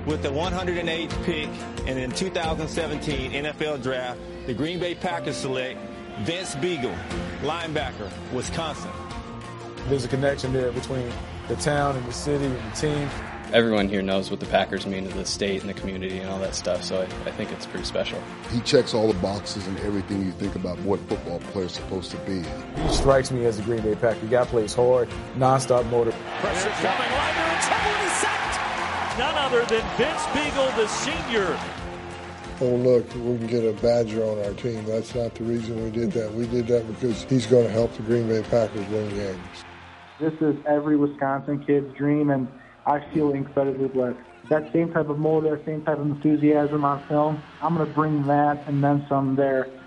With the 108th pick and in 2017 NFL Draft, the Green Bay Packers select Vince Biegel, linebacker, Wisconsin. There's a connection there between the town and the city and the team. Everyone here knows what the Packers mean to the state and the community and all that stuff, so I think it's pretty special. He checks all the boxes and everything you think about what a football player is supposed to be. He strikes me as a Green Bay Packer. The guy plays hard, nonstop motor. Pressure coming, Liger in trouble and he's sacked. None other than Vince Biegel, the senior. Oh, look, we can get a Badger on our team. That's not the reason we did that. We did that because he's going to help the Green Bay Packers win games. This is every Wisconsin kid's dream, and I feel incredibly blessed. That same type of motor, that same type of enthusiasm on film, I'm going to bring that and then some there